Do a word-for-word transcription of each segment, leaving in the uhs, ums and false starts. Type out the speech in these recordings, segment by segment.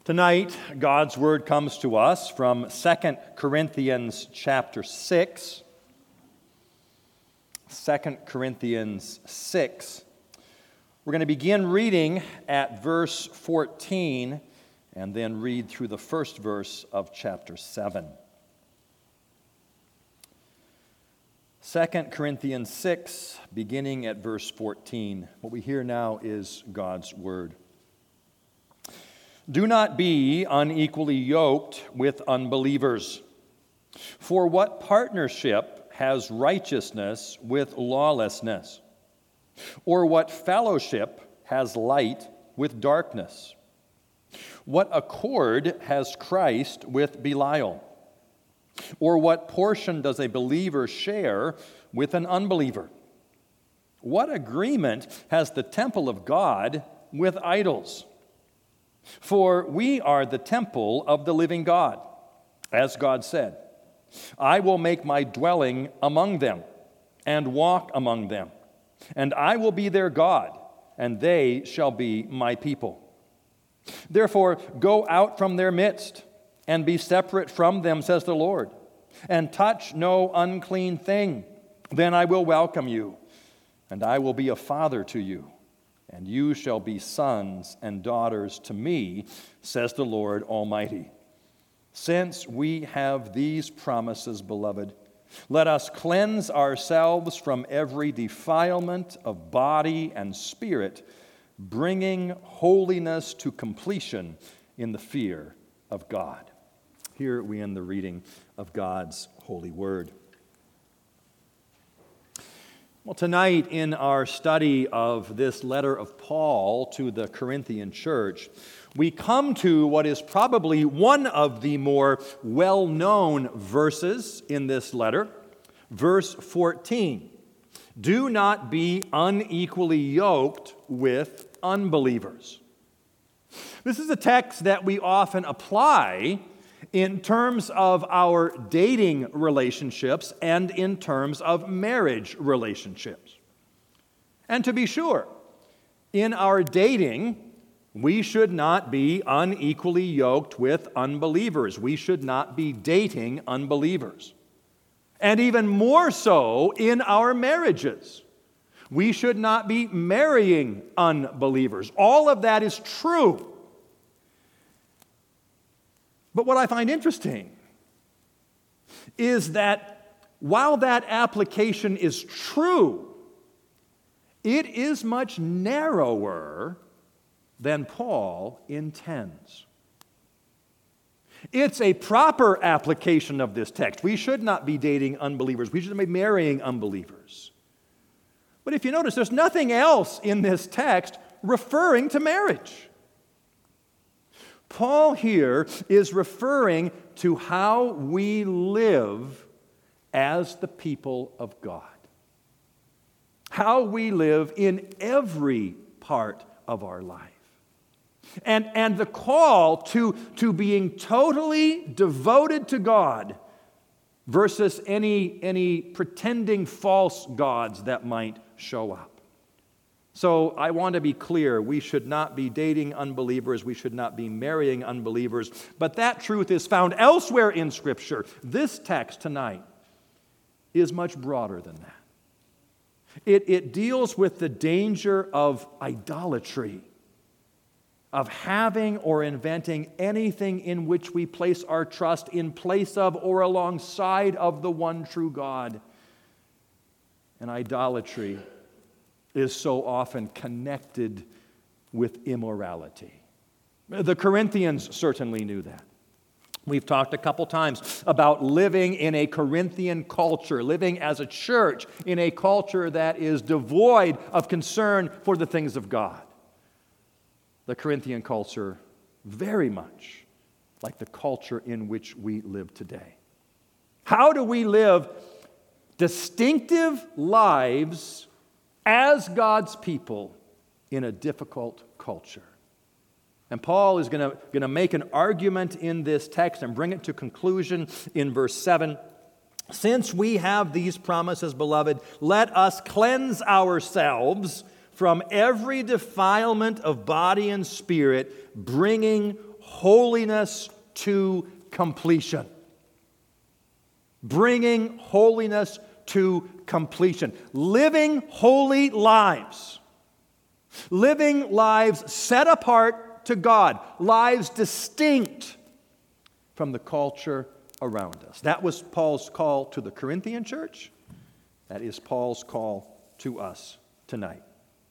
Tonight, God's Word comes to us from Second Corinthians chapter six. Second Corinthians six. We're going to begin reading at verse fourteen and then read through the first verse of chapter seven. Second Corinthians six, beginning at verse fourteen. What we hear now is God's Word. Do not be unequally yoked with unbelievers. For what partnership has righteousness with lawlessness? Or what fellowship has light with darkness? What accord has Christ with Belial? Or what portion does a believer share with an unbeliever? What agreement has the temple of God with idols? For we are the temple of the living God, as God said, I will make my dwelling among them and walk among them, and I will be their God, and they shall be my people. Therefore, go out from their midst and be separate from them, says the Lord, and touch no unclean thing. Then I will welcome you, and I will be a father to you, and you shall be sons and daughters to me, says the Lord Almighty. Since we have these promises, beloved, let us cleanse ourselves from every defilement of body and spirit, bringing holiness to completion in the fear of God. Here we end the reading of God's holy word. Well, tonight in our study of this letter of Paul to the Corinthian church, we come to what is probably one of the more well-known verses in this letter, verse fourteen. Do not be unequally yoked with unbelievers. This is a text that we often apply in terms of our dating relationships and in terms of marriage relationships. And to be sure, in our dating, we should not be unequally yoked with unbelievers. We should not be dating unbelievers. And even more so in our marriages. We should not be marrying unbelievers. All of that is true. But what I find interesting is that while that application is true, it is much narrower than Paul intends. It's a proper application of this text. We should not be dating unbelievers. We should not be marrying unbelievers. But if you notice, there's nothing else in this text referring to marriage. Paul here is referring to how we live as the people of God. How we live in every part of our life. And, and the call to, to being totally devoted to God versus any, any pretending false gods that might show up. So I want to be clear, we should not be dating unbelievers, we should not be marrying unbelievers, but that truth is found elsewhere in Scripture. This text tonight is much broader than that. It, it deals with the danger of idolatry, of having or inventing anything in which we place our trust in place of or alongside of the one true God. And idolatry is so often connected with immorality. The Corinthians certainly knew that. We've talked a couple times about living in a Corinthian culture, living as a church in a culture that is devoid of concern for the things of God. The Corinthian culture, very much like the culture in which we live today. How do we live distinctive lives as God's people in a difficult culture? And Paul is going to, going to make an argument in this text and bring it to conclusion in verse seven. Since we have these promises, beloved, let us cleanse ourselves from every defilement of body and spirit, bringing holiness to completion. Bringing holiness to completion. Living holy lives. Living lives set apart to God. Lives distinct from the culture around us. That was Paul's call to the Corinthian church. That is Paul's call to us tonight.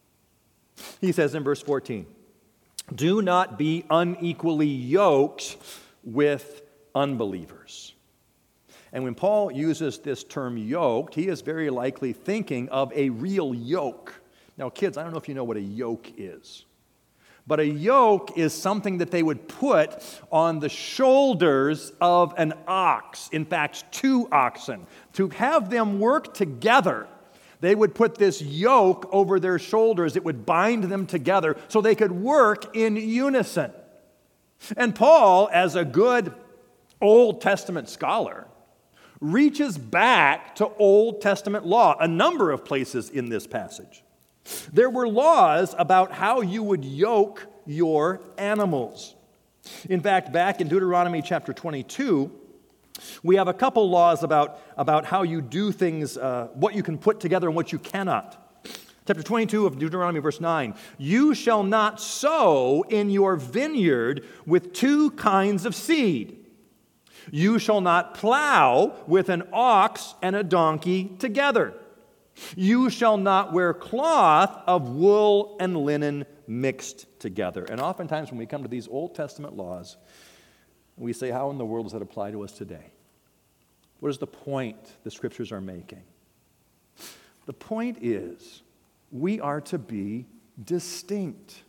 He says in verse fourteen, "Do not be unequally yoked with unbelievers." And when Paul uses this term yoked, he is very likely thinking of a real yoke. Now, kids, I don't know if you know what a yoke is. But a yoke is something that they would put on the shoulders of an ox. In fact, two oxen. To have them work together, they would put this yoke over their shoulders. It would bind them together so they could work in unison. And Paul, as a good Old Testament scholar, reaches back to Old Testament law, a number of places in this passage. There were laws about how you would yoke your animals. In fact, back in Deuteronomy chapter twenty-two, we have a couple laws about, about how you do things, uh, what you can put together and what you cannot. Chapter twenty-two of Deuteronomy, verse nine, "You shall not sow in your vineyard with two kinds of seed. You shall not plow with an ox and a donkey together. You shall not wear cloth of wool and linen mixed together." And oftentimes when we come to these Old Testament laws, we say, how in the world does that apply to us today? What is the point the Scriptures are making? The point is, we are to be distinct.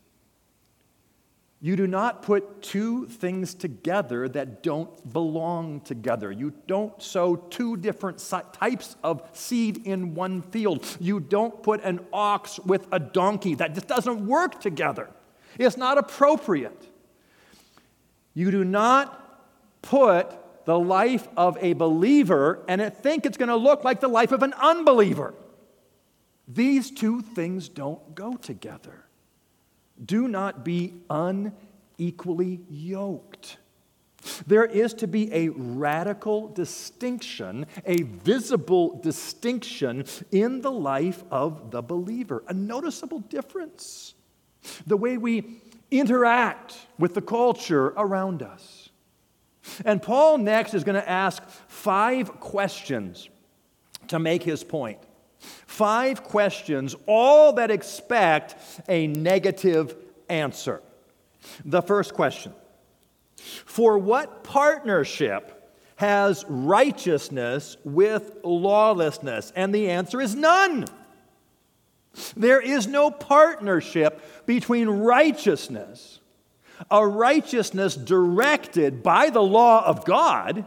You do not put two things together that don't belong together. You don't sow two different types of seed in one field. You don't put an ox with a donkey. That just doesn't work together. It's not appropriate. You do not put the life of a believer and think it's going to look like the life of an unbeliever. These two things don't go together. Do not be unequally yoked. There is to be a radical distinction, a visible distinction in the life of the believer, a noticeable difference. The way we interact with the culture around us. And Paul next is going to ask five questions to make his point. Five questions, all that expect a negative answer. The first question: for what partnership has righteousness with lawlessness? And the answer is none. There is no partnership between righteousness, a righteousness directed by the law of God,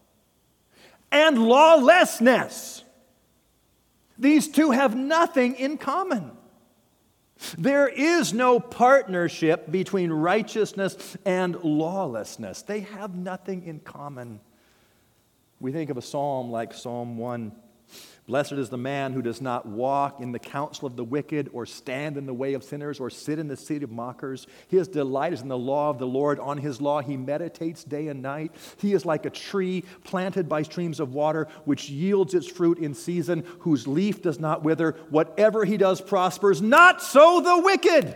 and lawlessness. These two have nothing in common. There is no partnership between righteousness and lawlessness. They have nothing in common. We think of a psalm like Psalm one. "Blessed is the man who does not walk in the counsel of the wicked, or stand in the way of sinners, or sit in the seat of mockers. His delight is in the law of the Lord. On his law he meditates day and night. He is like a tree planted by streams of water, which yields its fruit in season, whose leaf does not wither. Whatever he does prospers. Not so the wicked."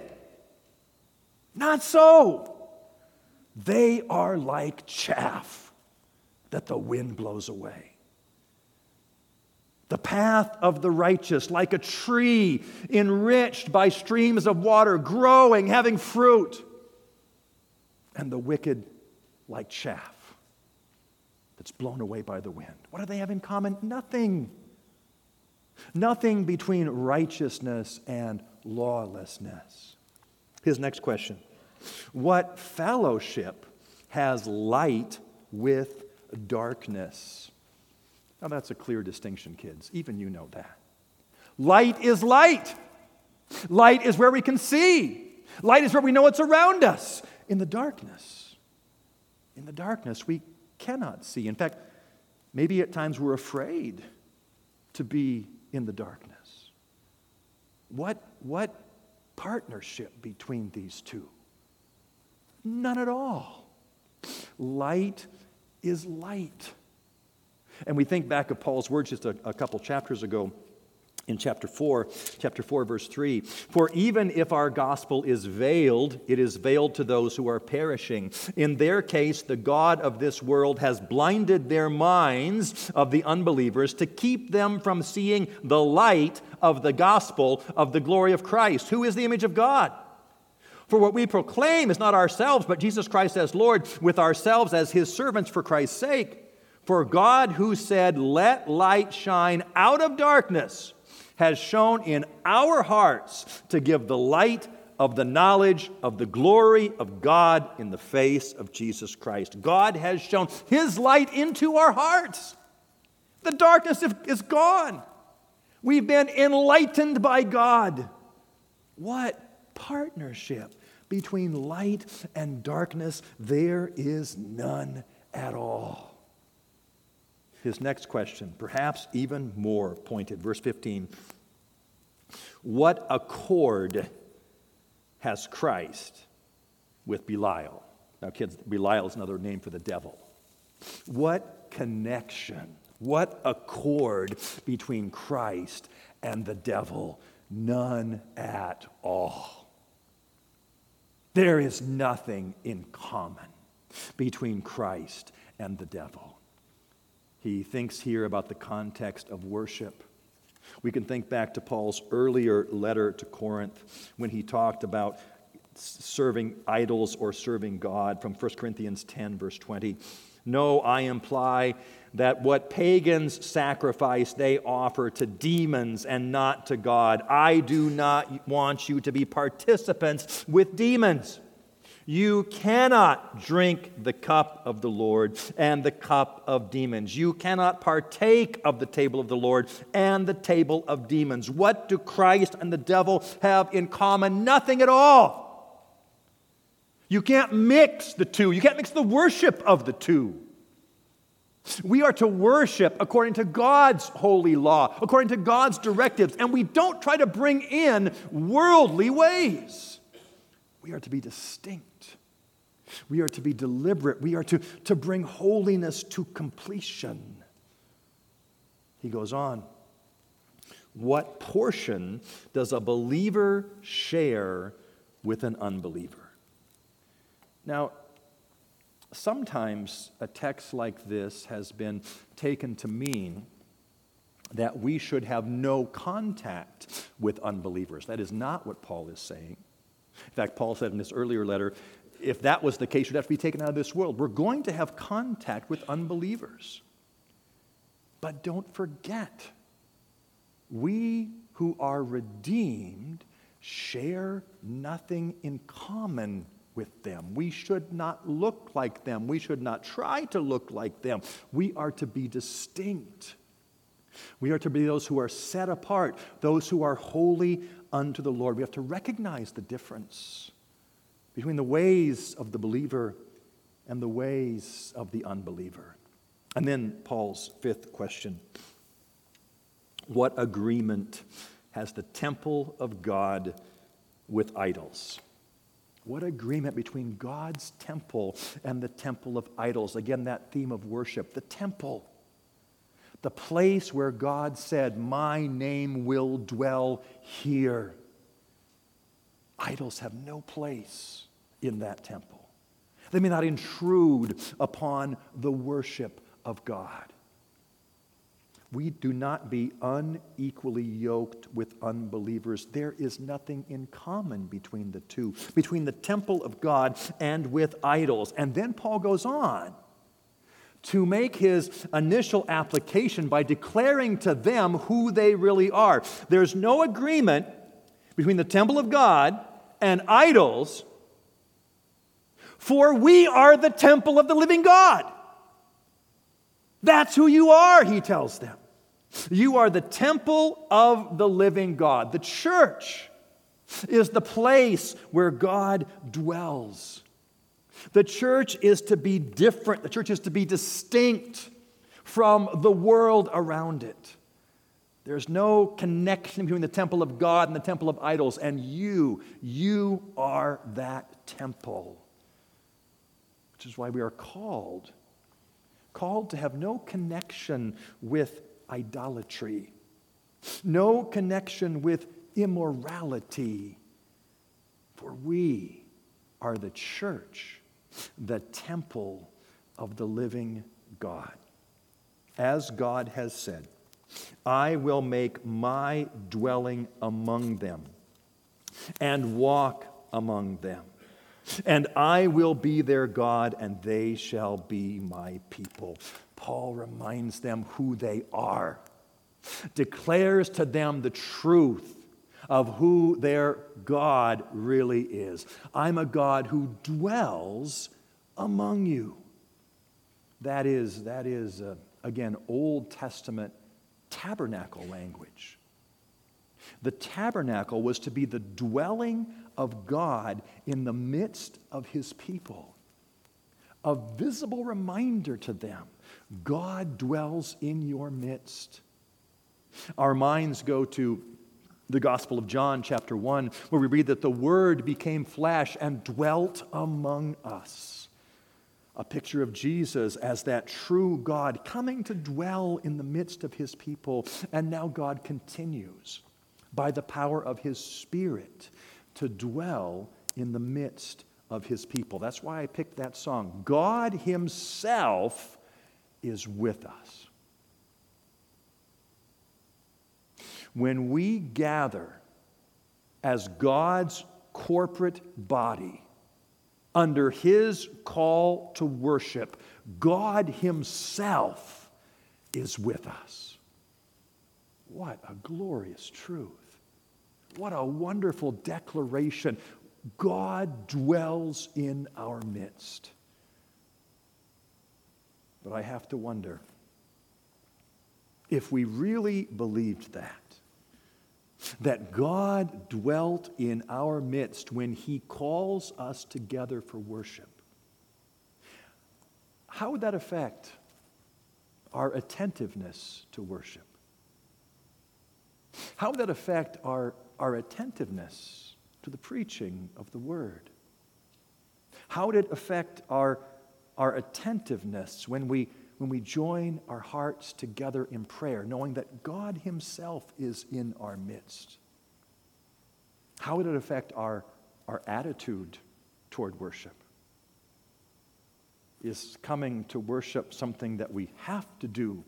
Not so. They are like chaff that the wind blows away. The path of the righteous, like a tree enriched by streams of water, growing, having fruit. And the wicked, like chaff that's blown away by the wind. What do they have in common? Nothing. Nothing between righteousness and lawlessness. His next question: what fellowship has light with darkness? Now that's a clear distinction, kids. Even you know that. Light is light. Light is where we can see. Light is where we know what's around us. In the darkness, in the darkness, we cannot see. In fact, maybe at times we're afraid to be in the darkness. What, what partnership between these two? None at all. Light is light. And we think back of Paul's words just a, a couple chapters ago in chapter four, chapter four, verse three. For even if our gospel is veiled, it is veiled to those who are perishing. In their case, the God of this world has blinded their minds of the unbelievers to keep them from seeing the light of the gospel of the glory of Christ, who is the image of God. For what we proclaim is not ourselves, but Jesus Christ as Lord, with ourselves as his servants for Christ's sake. For God, who said, "Let light shine out of darkness," has shone in our hearts to give the light of the knowledge of the glory of God in the face of Jesus Christ. God has shone his light into our hearts. The darkness is gone. We've been enlightened by God. What partnership between light and darkness? There is none at all. His next question, perhaps even more pointed, verse fifteen. What accord has Christ with Belial? Now, kids, Belial is another name for the devil. What connection, what accord between Christ and the devil? None at all. There is nothing in common between Christ and the devil. He thinks here about the context of worship. We can think back to Paul's earlier letter to Corinth when he talked about serving idols or serving God from First Corinthians ten, verse twenty. No, I imply that what pagans sacrifice, they offer to demons and not to God. I do not want you to be participants with demons. You cannot drink the cup of the Lord and the cup of demons. You cannot partake of the table of the Lord and the table of demons. What do Christ and the devil have in common? Nothing at all. You can't mix the two. You can't mix the worship of the two. We are to worship according to God's holy law, according to God's directives, and we don't try to bring in worldly ways. We are to be distinct. We are to be deliberate. We are to, to bring holiness to completion. He goes on. What portion does a believer share with an unbeliever? Now, sometimes a text like this has been taken to mean that we should have no contact with unbelievers. That is not what Paul is saying. In fact, Paul said in this earlier letter, if that was the case, you'd have to be taken out of this world. We're going to have contact with unbelievers. But don't forget, we who are redeemed share nothing in common with them. We should not look like them. We should not try to look like them. We are to be distinct. We are to be those who are set apart, those who are holy unto the Lord. We have to recognize the difference between the ways of the believer and the ways of the unbeliever. And then Paul's fifth question. What agreement has the temple of God with idols? What agreement between God's temple and the temple of idols? Again, that theme of worship, the temple. The place where God said, "My name will dwell here." Idols have no place in that temple. They may not intrude upon the worship of God. We do not be unequally yoked with unbelievers. There is nothing in common between the two, between the temple of God and with idols. And then Paul goes on to make his initial application by declaring to them who they really are. There's no agreement between the temple of God and idols, for we are the temple of the living God. That's who you are, he tells them. You are the temple of the living God. The church is the place where God dwells. The church is to be different. The church is to be distinct from the world around it. There's no connection between the temple of God and the temple of idols. And you, you are that temple. which is why we are called, called to have no connection with idolatry, no connection with immorality, for we are the church, the temple of the living God. As God has said, I will make my dwelling among them and walk among them. And I will be their God, and they shall be my people. Paul reminds them who they are, declares to them the truth of who their God really is. I'm a God who dwells among you. That is, that is uh, again, Old Testament tabernacle language. The tabernacle was to be the dwelling of God in the midst of his people. A visible reminder to them, God dwells in your midst. Our minds go to the Gospel of John, chapter one, where we read that the Word became flesh and dwelt among us. A picture of Jesus as that true God coming to dwell in the midst of his people. And now God continues by the power of his Spirit to dwell in the midst of his people. That's why I picked that song. God himself is with us. When we gather as God's corporate body under his call to worship, God himself is with us. What a glorious truth. What a wonderful declaration. God dwells in our midst. But I have to wonder, if we really believed that, that God dwelt in our midst when he calls us together for worship, how would that affect our attentiveness to worship? How would that affect our, our attentiveness to the preaching of the Word? How would it affect our, our attentiveness when we when we join our hearts together in prayer, knowing that God himself is in our midst? How would it affect our, our attitude toward worship? Is coming to worship something that we have to do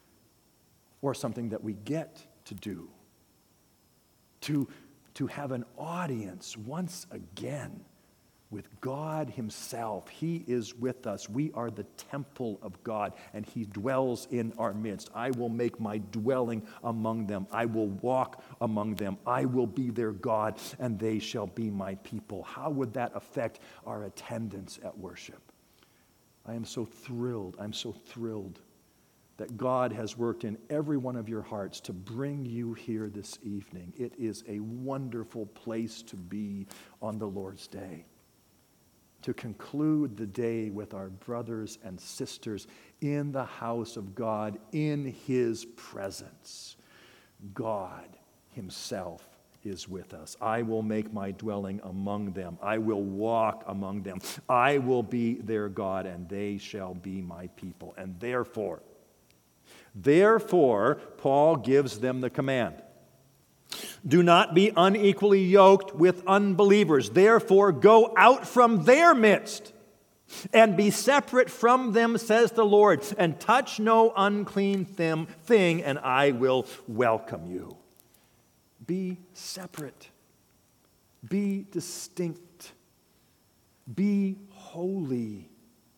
or something that we get to do? To, to have an audience once again with God himself. He is with us. We are the temple of God, and he dwells in our midst. I will make my dwelling among them. I will walk among them. I will be their God, and they shall be my people. How would that affect our attendance at worship? I am so thrilled. I'm so thrilled that God has worked in every one of your hearts to bring you here this evening. It is a wonderful place to be on the Lord's Day. To conclude the day with our brothers and sisters in the house of God, in his presence. God himself is with us. I will make my dwelling among them. I will walk among them. I will be their God, and they shall be my people. And therefore, therefore, Paul gives them the command. Do not be unequally yoked with unbelievers. Therefore, go out from their midst and be separate from them, says the Lord, and touch no unclean thing, and I will welcome you. Be separate. Be distinct. Be holy.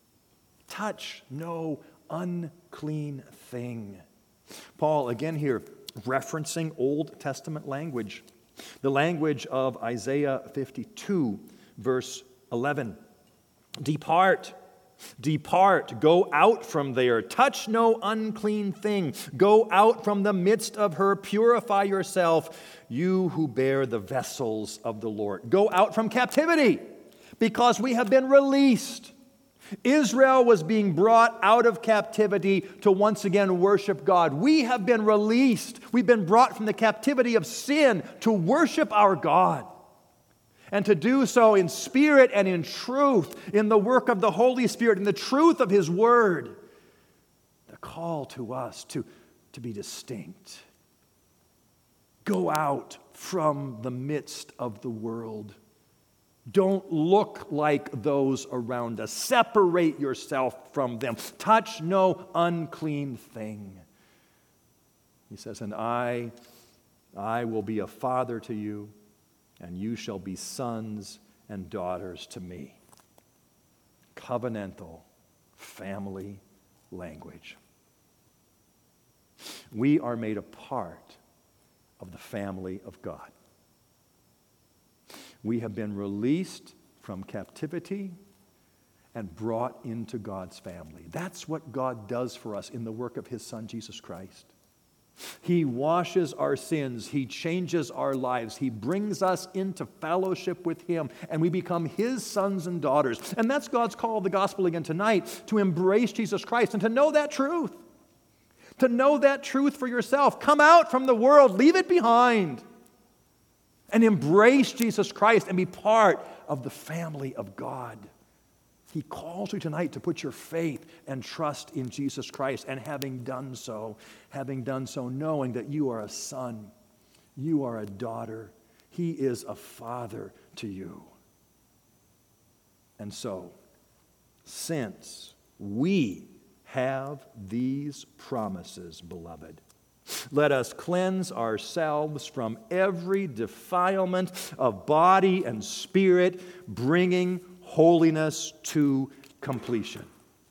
Touch no unclean thing. Paul, again here, referencing Old Testament language, the language of Isaiah fifty-two, verse eleven. Depart, depart, go out from there, touch no unclean thing, go out from the midst of her, purify yourself, you who bear the vessels of the Lord. Go out from captivity, because we have been released. Israel was being brought out of captivity to once again worship God. We have been released. We've been brought from the captivity of sin to worship our God. and to do so in spirit and in truth, in the work of the Holy Spirit, in the truth of His Word. The call to us to, to be distinct. Go out from the midst of the world. Don't look like those around us. Separate yourself from them. Touch no unclean thing. He says, and I, I will be a father to you, and you shall be sons and daughters to me. Covenantal family language. We are made a part of the family of God. We have been released from captivity and brought into God's family. That's what God does for us in the work of His Son, Jesus Christ. He washes our sins. He changes our lives. He brings us into fellowship with Him, and we become His sons and daughters. And that's God's call of the gospel again tonight, to embrace Jesus Christ and to know that truth. To know that truth for yourself. Come out from the world. Leave it behind. And embrace Jesus Christ and be part of the family of God. He calls you tonight to put your faith and trust in Jesus Christ. And having done so, having done so, knowing that you are a son, you are a daughter, He is a father to you. And so, since we have these promises, beloved, let us cleanse ourselves from every defilement of body and spirit, bringing holiness to completion.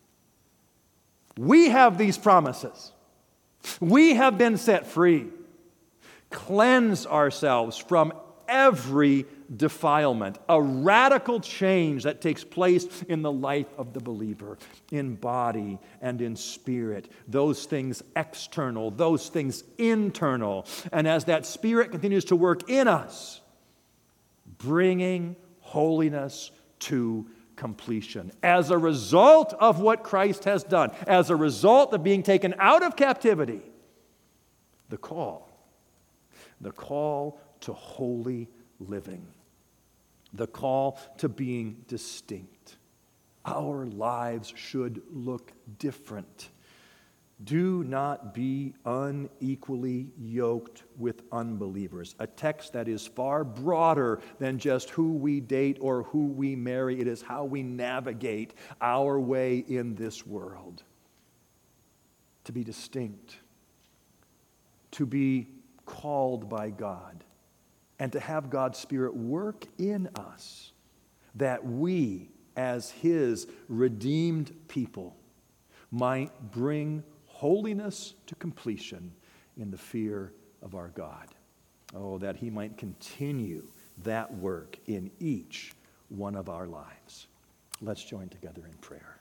We have these promises. We have been set free. Cleanse ourselves from every defilement, a radical change that takes place in the life of the believer, in body and in spirit, those things external, those things internal. And as that Spirit continues to work in us, bringing holiness to completion. As a result of what Christ has done, as a result of being taken out of captivity, the call, the call to holy living, the call to being distinct. Our lives should look different. Do not be unequally yoked with unbelievers. A text that is far broader than just who we date or who we marry. It is how we navigate our way in this world. To be distinct. To be called by God. And to have God's Spirit work in us that we, as His redeemed people, might bring holiness to completion in the fear of our God. Oh, that He might continue that work in each one of our lives. Let's join together in prayer.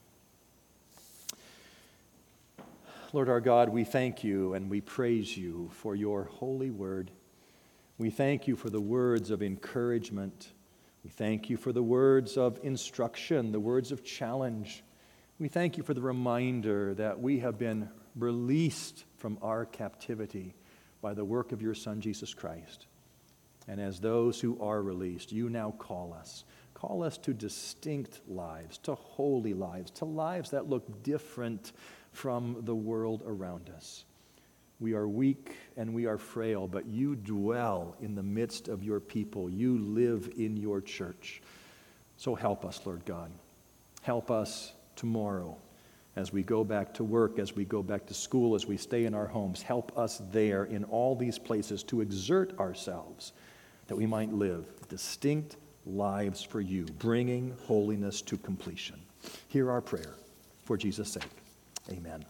Lord our God, we thank You and we praise You for Your holy word. We thank You for the words of encouragement. We thank You for the words of instruction, the words of challenge. We thank You for the reminder that we have been released from our captivity by the work of Your Son, Jesus Christ. And as those who are released, You now call us. Call us to distinct lives, to holy lives, to lives that look different from the world around us. We are weak and we are frail, but You dwell in the midst of Your people. You live in Your church. So help us, Lord God. Help us tomorrow as we go back to work, as we go back to school, as we stay in our homes. Help us there in all these places to exert ourselves that we might live distinct lives for You, bringing holiness to completion. Hear our prayer for Jesus' sake. Amen.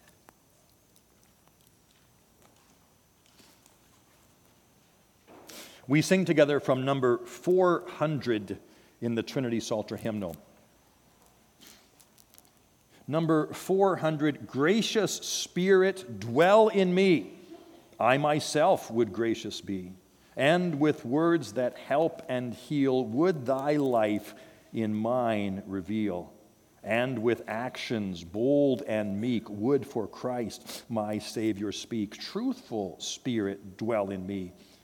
We sing together from number four hundred in the Trinity Psalter hymnal. Number four hundred, Gracious Spirit, dwell in me. I myself would gracious be, and with words that help and heal would Thy life in mine reveal. And with actions bold and meek would for Christ my Savior speak. Truthful Spirit, dwell in me.